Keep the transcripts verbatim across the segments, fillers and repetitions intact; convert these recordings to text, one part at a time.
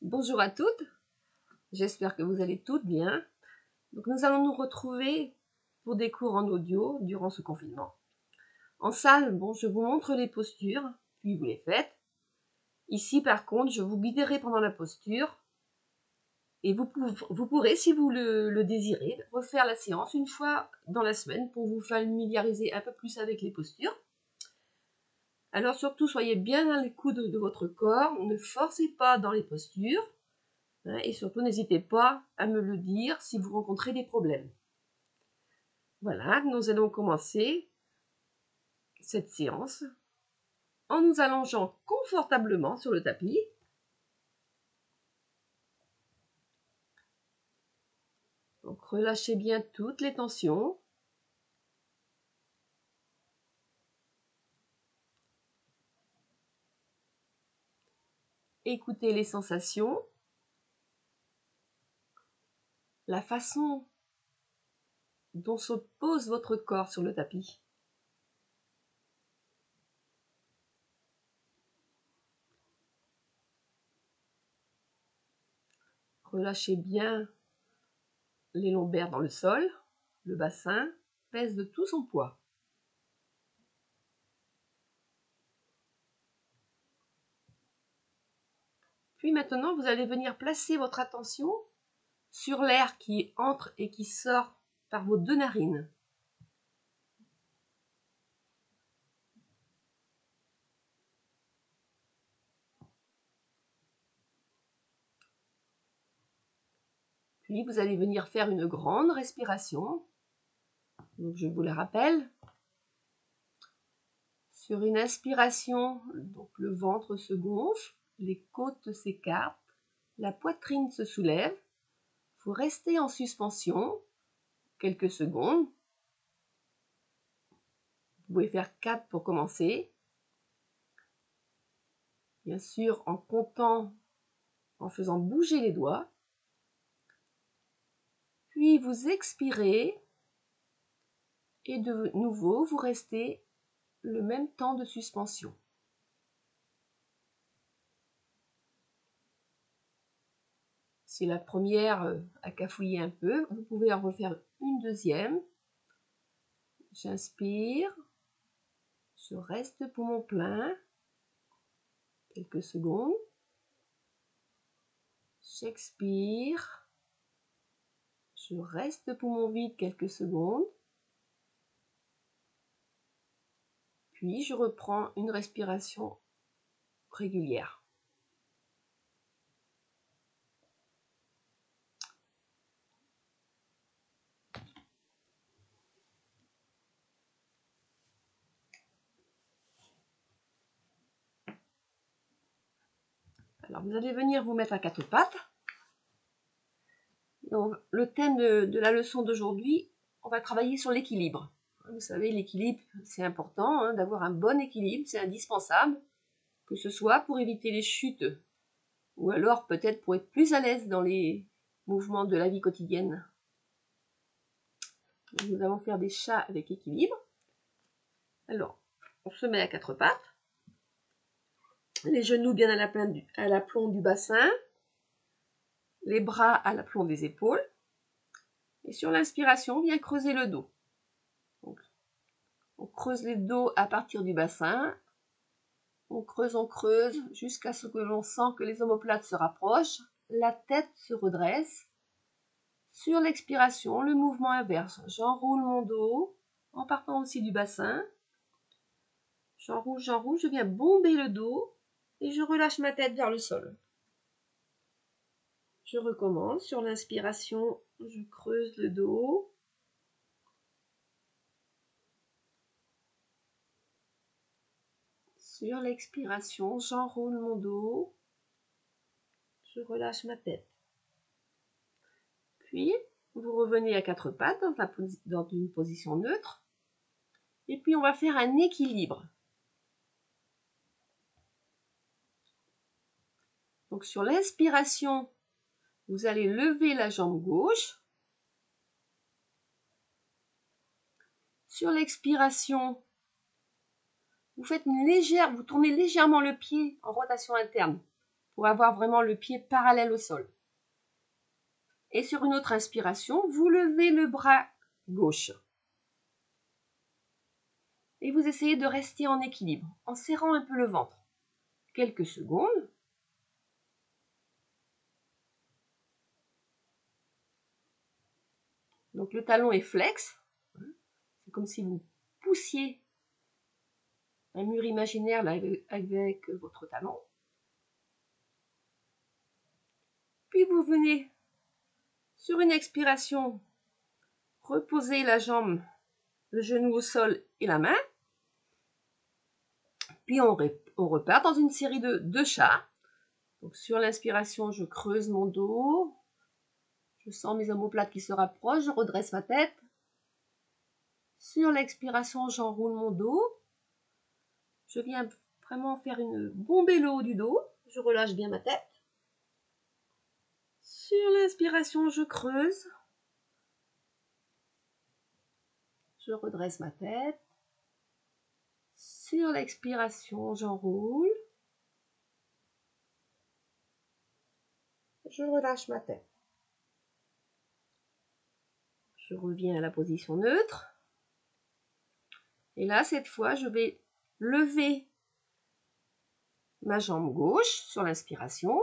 Bonjour à toutes, j'espère que vous allez toutes bien. Donc nous allons nous retrouver pour des cours en audio durant ce confinement. En salle, bon, je vous montre les postures, puis vous les faites. Ici, par contre, je vous guiderai pendant la posture. Et vous, vous pourrez, si vous le, le désirez, refaire la séance une fois dans la semaine pour vous familiariser un peu plus avec les postures. Alors surtout, soyez bien à l'écoute de, de votre corps, ne forcez pas dans les postures. Et surtout, n'hésitez pas à me le dire si vous rencontrez des problèmes. Voilà, nous allons commencer cette séance en nous allongeant confortablement sur le tapis. Donc, relâchez bien toutes les tensions. Écoutez les sensations. La façon dont se pose votre corps sur le tapis. Relâchez bien les lombaires dans le sol. Le bassin pèse de tout son poids. Puis maintenant, vous allez venir placer votre attention sur l'air qui entre et qui sort par vos deux narines. Puis vous allez venir faire une grande respiration. Donc je vous la rappelle. Sur une inspiration, donc le ventre se gonfle, les côtes s'écartent, la poitrine se soulève. Vous restez en suspension quelques secondes. Vous pouvez faire quatre pour commencer. Bien sûr, en comptant, en faisant bouger les doigts. Puis vous expirez et de nouveau, vous restez le même temps de suspension. Si la première a cafouillé un peu, vous pouvez en refaire une deuxième. J'inspire, je reste poumon plein, quelques secondes. J'expire, je reste poumon vide quelques secondes. Puis je reprends une respiration régulière. Alors vous allez venir vous mettre à quatre pattes. Donc, le thème de, de la leçon d'aujourd'hui, on va travailler sur l'équilibre. Vous savez, l'équilibre, c'est important, hein, d'avoir un bon équilibre, c'est indispensable, que ce soit pour éviter les chutes, ou alors peut-être pour être plus à l'aise dans les mouvements de la vie quotidienne. Donc, nous allons faire des chats avec équilibre. Alors, on se met à quatre pattes, les genoux bien à l'aplomb du bassin, les bras à l'aplomb des épaules, et sur l'inspiration, on vient creuser le dos. Donc, on creuse le dos à partir du bassin, on creuse, on creuse, jusqu'à ce que l'on sent que les omoplates se rapprochent, la tête se redresse. Sur l'expiration, le mouvement inverse. J'enroule mon dos, en partant aussi du bassin. J'enroule, j'enroule, je viens bomber le dos, et je relâche ma tête vers le sol. Je recommence. Sur l'inspiration, je creuse le dos. Sur l'expiration, j'enroule mon dos. Je relâche ma tête. Puis, vous revenez à quatre pattes dans, la, dans une position neutre. Et puis, on va faire un équilibre. Donc, sur l'inspiration, vous allez lever la jambe gauche. Sur l'expiration, vous faites une légère, vous tournez légèrement le pied en rotation interne pour avoir vraiment le pied parallèle au sol. Et sur une autre inspiration, vous levez le bras gauche. Et vous essayez de rester en équilibre, en serrant un peu le ventre. Quelques secondes. Donc le talon est flex. C'est comme si vous poussiez un mur imaginaire là, avec votre talon. Puis vous venez, sur une expiration, reposer la jambe, le genou au sol et la main. Puis on, on repart dans une série de deux chats. Donc sur l'inspiration, je creuse mon dos. Je sens mes omoplates qui se rapprochent. Je redresse ma tête. Sur l'expiration, j'enroule mon dos. Je viens vraiment faire une bombée le haut du dos. Je relâche bien ma tête. Sur l'inspiration, je creuse. Je redresse ma tête. Sur l'expiration, j'enroule. Je relâche ma tête. Je reviens à la position neutre. Et là, cette fois, je vais lever ma jambe gauche sur l'inspiration.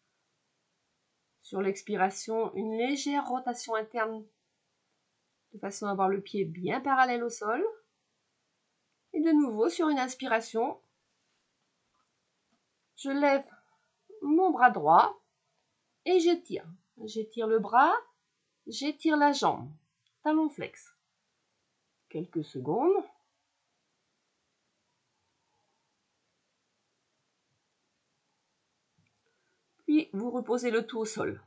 Sur l'expiration, une légère rotation interne de façon à avoir le pied bien parallèle au sol. Et de nouveau, sur une inspiration, je lève mon bras droit et j'étire. J'étire le bras, j'étire la jambe. Talon flex. Quelques secondes. Puis vous reposez le tout au sol.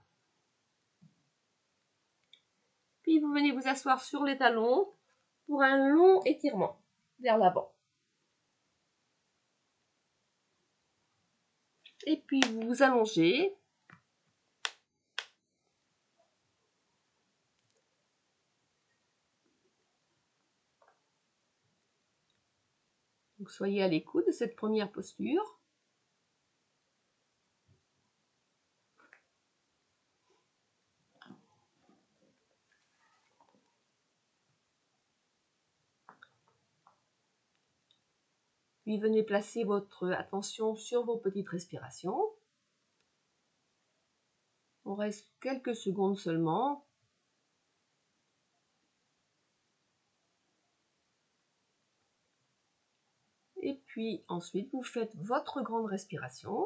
Puis vous venez vous asseoir sur les talons pour un long étirement vers l'avant. Et puis vous vous allongez. Donc soyez à l'écoute de cette première posture. Puis venez placer votre attention sur vos petites respirations. On reste quelques secondes seulement. Et puis ensuite, vous faites votre grande respiration.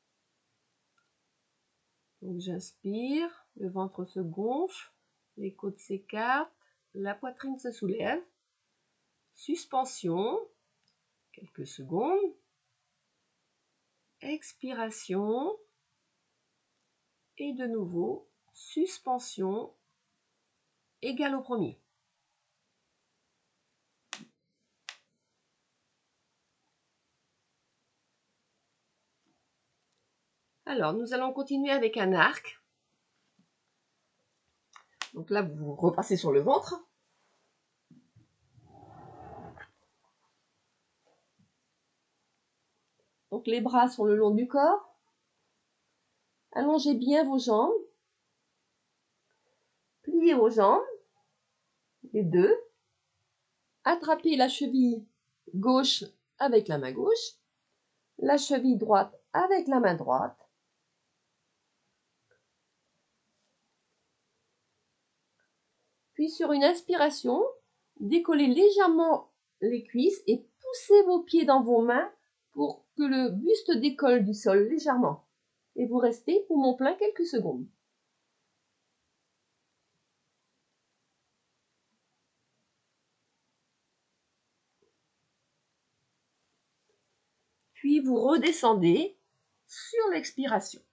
Donc j'inspire, le ventre se gonfle, les côtes s'écartent, la poitrine se soulève. Suspension, quelques secondes. Expiration. Et de nouveau, suspension égale au premier. Alors, nous allons continuer avec un arc. Donc là, vous repassez sur le ventre. Donc les bras sont le long du corps. Allongez bien vos jambes. Pliez vos jambes, les deux. Attrapez la cheville gauche avec la main gauche. La cheville droite avec la main droite. Puis sur une inspiration, décollez légèrement les cuisses et poussez vos pieds dans vos mains pour que le buste décolle du sol légèrement. Et vous restez poumon plein quelques secondes. Puis vous redescendez sur l'expiration.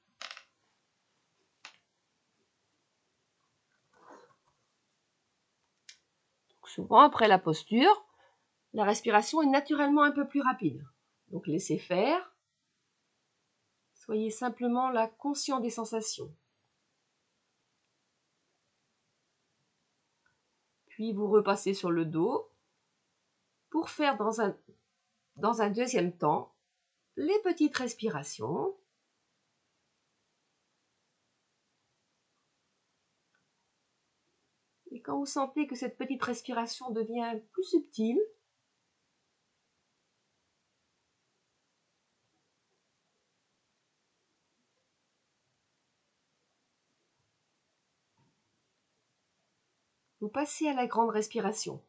Souvent, après la posture, la respiration est naturellement un peu plus rapide. Donc laissez faire. Soyez simplement là conscient des sensations. Puis vous repassez sur le dos pour faire dans un, dans un deuxième temps les petites respirations. Et quand vous sentez que cette petite respiration devient plus subtile, vous passez à la grande respiration.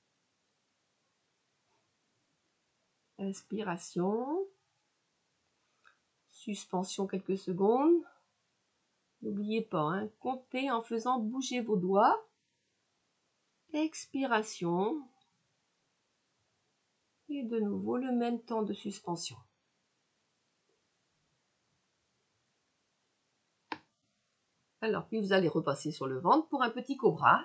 Inspiration, suspension quelques secondes. N'oubliez pas, hein, comptez en faisant bouger vos doigts. Expiration. Et de nouveau le même temps de suspension. Alors, puis vous allez repasser sur le ventre pour un petit cobra.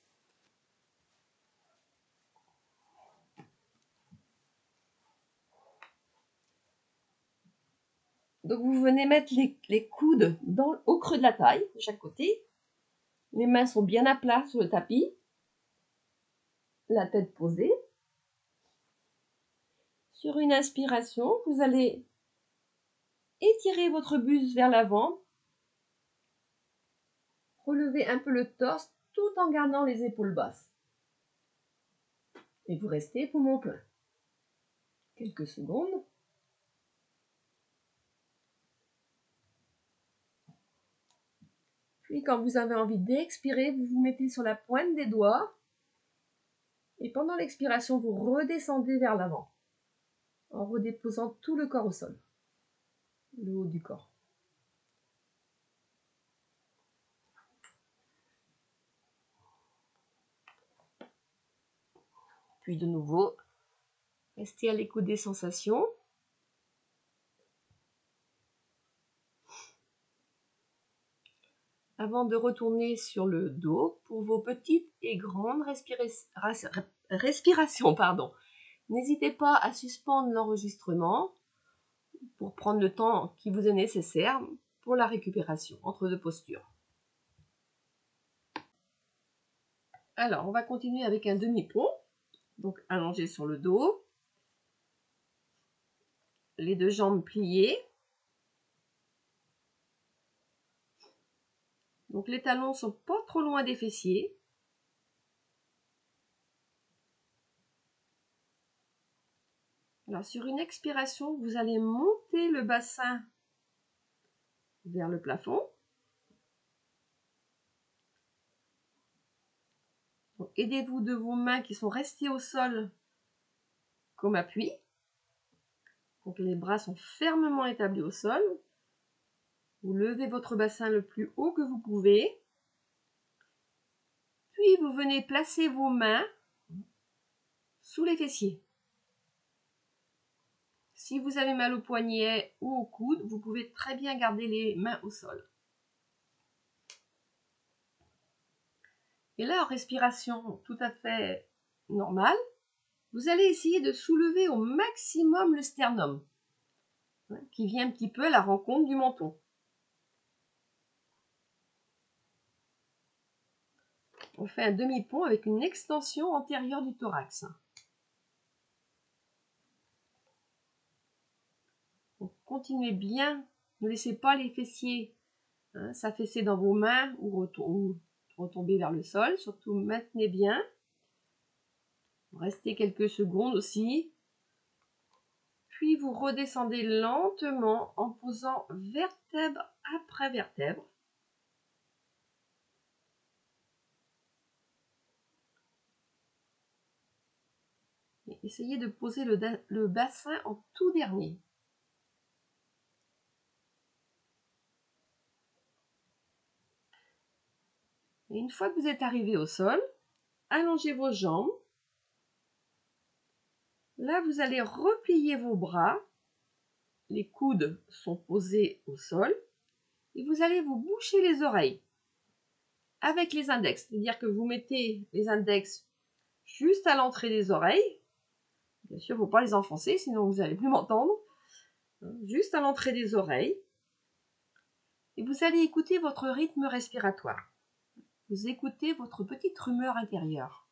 Donc vous venez mettre les, les coudes dans, au creux de la taille, de chaque côté. Les mains sont bien à plat sur le tapis. La tête posée. Sur une inspiration, vous allez étirer votre buste vers l'avant. Relevez un peu le torse tout en gardant les épaules basses. Et vous restez poumon plein. Quelques secondes. Puis quand vous avez envie d'expirer, vous vous mettez sur la pointe des doigts. Et pendant l'expiration, vous redescendez vers l'avant. En redéposant tout le corps au sol. Le haut du corps. Puis de nouveau, restez à l'écoute des sensations. Avant de retourner sur le dos pour vos petites et grandes respira- respirations. Pardon. N'hésitez pas à suspendre l'enregistrement pour prendre le temps qui vous est nécessaire pour la récupération entre deux postures. Alors, on va continuer avec un demi-pont. Donc, allongé sur le dos. Les deux jambes pliées. Donc, les talons sont pas trop loin des fessiers. Alors, sur une expiration, vous allez monter le bassin vers le plafond. Aidez-vous de vos mains qui sont restées au sol comme appui. Donc les bras sont fermement établis au sol. Vous levez votre bassin le plus haut que vous pouvez. Puis vous venez placer vos mains sous les fessiers. Si vous avez mal au poignet ou au coude, vous pouvez très bien garder les mains au sol. Et là, en respiration tout à fait normale, vous allez essayer de soulever au maximum le sternum, qui vient un petit peu à la rencontre du menton. On fait un demi-pont avec une extension antérieure du thorax. Donc, continuez bien, ne laissez pas les fessiers hein, s'affaisser dans vos mains ou, retom- ou retomber vers le sol. Surtout, maintenez bien. Restez quelques secondes aussi. Puis vous redescendez lentement en posant vertèbre après vertèbre. Et essayez de poser le, le bassin en tout dernier. Et une fois que vous êtes arrivé au sol, allongez vos jambes. Là, vous allez replier vos bras. Les coudes sont posés au sol. Et vous allez vous boucher les oreilles avec les index. C'est-à-dire que vous mettez les index juste à l'entrée des oreilles. Bien sûr, il ne faut pas les enfoncer, sinon vous n'allez plus m'entendre. Juste à l'entrée des oreilles. Et vous allez écouter votre rythme respiratoire. Vous écoutez votre petite rumeur intérieure.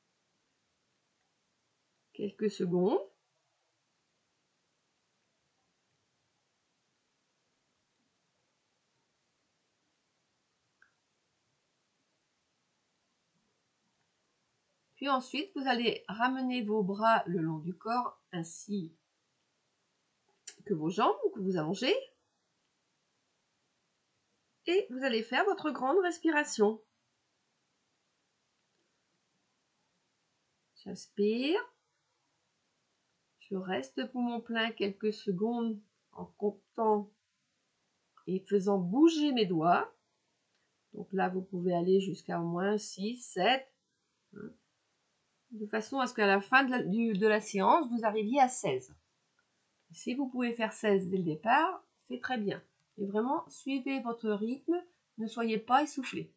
Quelques secondes. Puis ensuite, vous allez ramener vos bras le long du corps, ainsi que vos jambes, que vous allongez. Et vous allez faire votre grande respiration. J'inspire. Je reste poumon plein quelques secondes en comptant et faisant bouger mes doigts. Donc là, vous pouvez aller jusqu'à au moins six, sept. De façon à ce qu'à la fin de la, du, de la séance, vous arriviez à seize. Si vous pouvez faire seize dès le départ, c'est très bien. Et vraiment, suivez votre rythme, ne soyez pas essoufflé.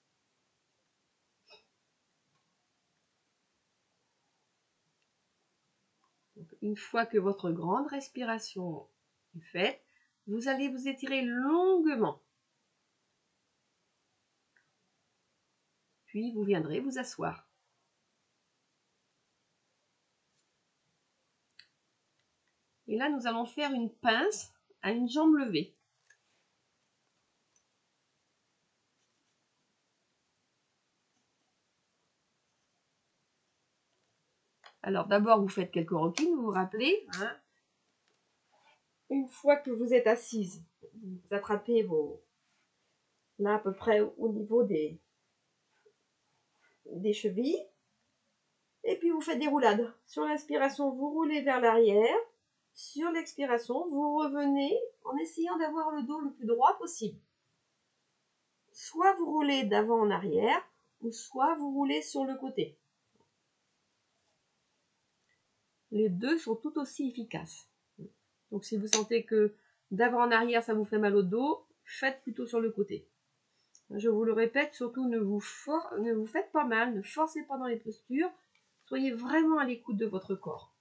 Donc, une fois que votre grande respiration est faite, vous allez vous étirer longuement. Puis vous viendrez vous asseoir. Et là, nous allons faire une pince à une jambe levée. Alors d'abord, vous faites quelques routines, vous vous rappelez. Hein, une fois que vous êtes assise, vous attrapez vos... là à peu près au niveau des, des chevilles. Et puis vous faites des roulades. Sur l'inspiration, vous roulez vers l'arrière. Sur l'expiration, vous revenez en essayant d'avoir le dos le plus droit possible. Soit vous roulez d'avant en arrière, ou soit vous roulez sur le côté. Les deux sont tout aussi efficaces. Donc si vous sentez que d'avant en arrière, ça vous fait mal au dos, faites plutôt sur le côté. Je vous le répète, surtout ne vous, for... ne vous faites pas mal, ne forcez pas dans les postures. Soyez vraiment à l'écoute de votre corps.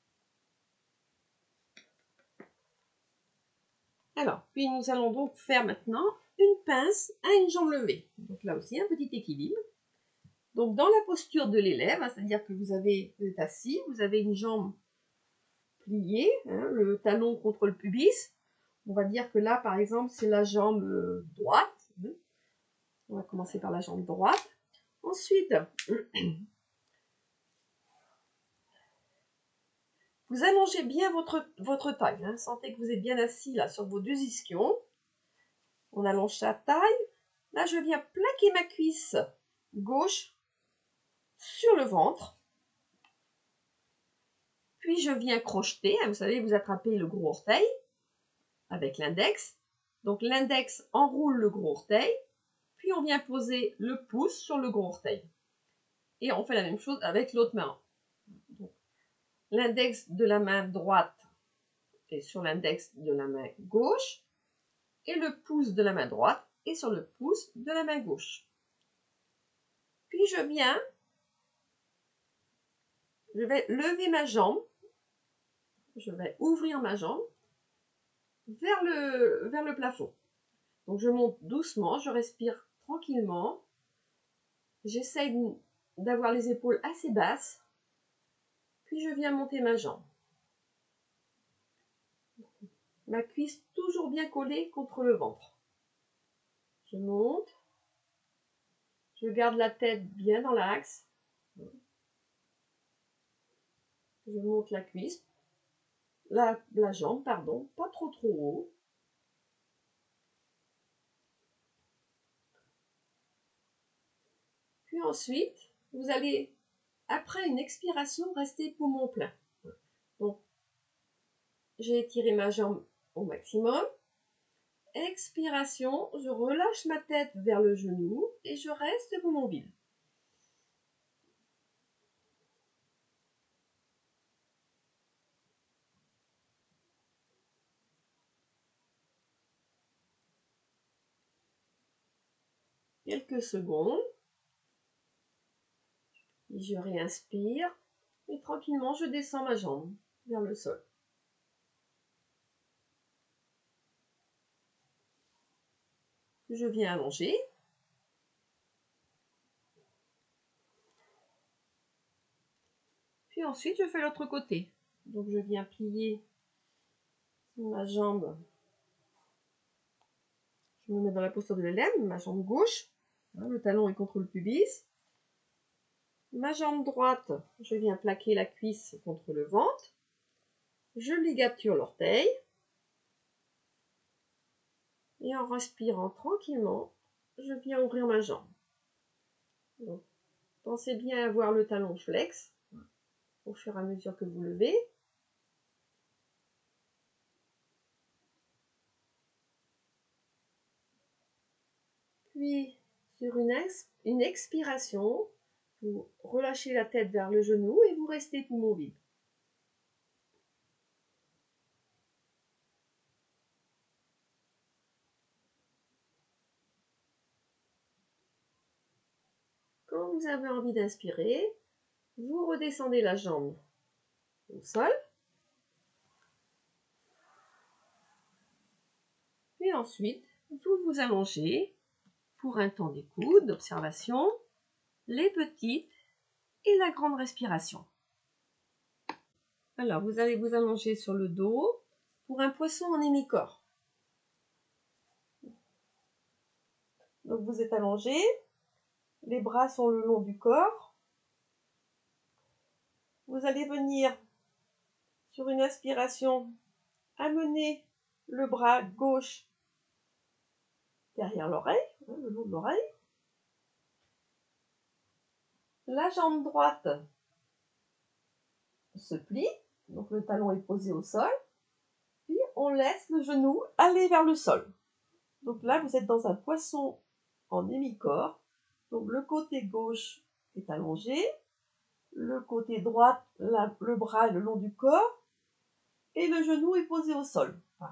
Alors, puis nous allons donc faire maintenant une pince à une jambe levée. Donc là aussi, un petit équilibre. Donc dans la posture de l'élève, hein, c'est-à-dire que vous, avez, vous êtes assis, vous avez une jambe pliée, hein, le talon contre le pubis. On va dire que là, par exemple, c'est la jambe droite. On va commencer par la jambe droite. Ensuite, vous allongez bien votre, votre taille. Hein. Sentez que vous êtes bien assis là sur vos deux ischions. On allonge sa taille. Là, je viens plaquer ma cuisse gauche sur le ventre. Puis, je viens crocheter. Hein. Vous savez, vous attrapez le gros orteil avec l'index. Donc, l'index enroule le gros orteil. Puis, on vient poser le pouce sur le gros orteil. Et on fait la même chose avec l'autre main. L'index de la main droite est sur l'index de la main gauche. Et le pouce de la main droite est sur le pouce de la main gauche. Puis je viens, je vais lever ma jambe, je vais ouvrir ma jambe vers le, vers le plafond. Donc je monte doucement, je respire tranquillement, j'essaye d'avoir les épaules assez basses, puis je viens monter ma jambe. Ma cuisse toujours bien collée contre le ventre. Je monte, je garde la tête bien dans l'axe, je monte la cuisse, la, la jambe, pardon, pas trop trop haut. Puis ensuite, vous allez, après une expiration, rester poumon plein. Donc, j'ai étiré ma jambe au maximum. Expiration, je relâche ma tête vers le genou et je reste poumon vide. Quelques secondes. Je réinspire et tranquillement, je descends ma jambe vers le sol. Je viens allonger. Puis ensuite, je fais l'autre côté. Donc, je viens plier ma jambe. Je me mets dans la posture de l'élève, ma jambe gauche. Le talon est contre le pubis. Ma jambe droite, je viens plaquer la cuisse contre le ventre. Je ligature l'orteil. Et en respirant tranquillement, je viens ouvrir ma jambe. Donc, pensez bien à avoir le talon flex au fur et à mesure que vous levez. Puis, sur une, ex une expiration, vous relâchez la tête vers le genou et vous restez poumon vide. Quand vous avez envie d'inspirer, vous redescendez la jambe au sol. Et ensuite, vous vous allongez pour un temps d'écoute, d'observation, les petites et la grande respiration. Alors, vous allez vous allonger sur le dos pour un poisson en hémicorps. Donc, vous êtes allongé, les bras sont le long du corps. Vous allez venir, sur une inspiration, amener le bras gauche derrière l'oreille, le long de l'oreille. La jambe droite se plie, donc le talon est posé au sol. Puis on laisse le genou aller vers le sol. Donc là, vous êtes dans un poisson en hémicorps. Donc le côté gauche est allongé, le côté droit, la, le bras est le long du corps, et le genou est posé au sol. Enfin,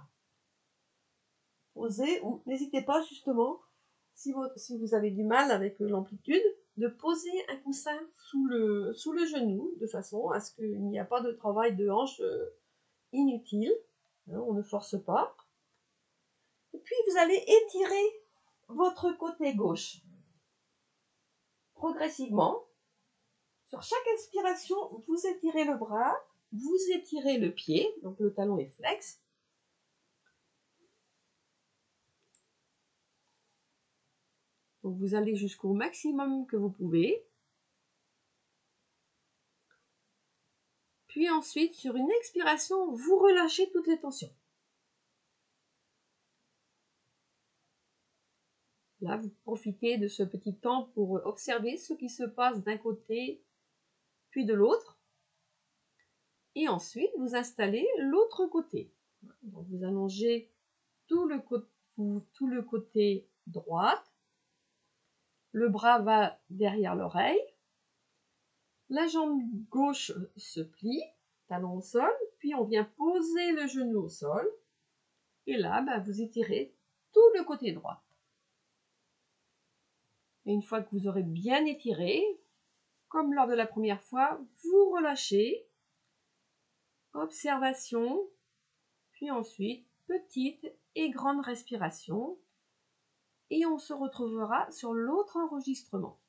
posé, ou n'hésitez pas justement, si vous, si vous avez du mal avec l'amplitude, de poser un coussin sous le, sous le genou, de façon à ce qu'il n'y a pas de travail de hanche euh, inutile. Hein, on ne force pas. Et puis vous allez étirer votre côté gauche. Progressivement, sur chaque inspiration, vous étirez le bras, vous étirez le pied, donc le talon est flex. Donc vous allez jusqu'au maximum que vous pouvez. Puis ensuite, sur une expiration, vous relâchez toutes les tensions. Là, vous profitez de ce petit temps pour observer ce qui se passe d'un côté puis de l'autre. Et ensuite, vous installez l'autre côté. Donc vous allongez tout le, côté, tout le côté droit. Le bras va derrière l'oreille. La jambe gauche se plie, talon au sol. Puis on vient poser le genou au sol. Et là, bah, vous étirez tout le côté droit. Et une fois que vous aurez bien étiré, comme lors de la première fois, vous relâchez. Observation, puis ensuite petite et grande respiration. Et on se retrouvera sur l'autre enregistrement.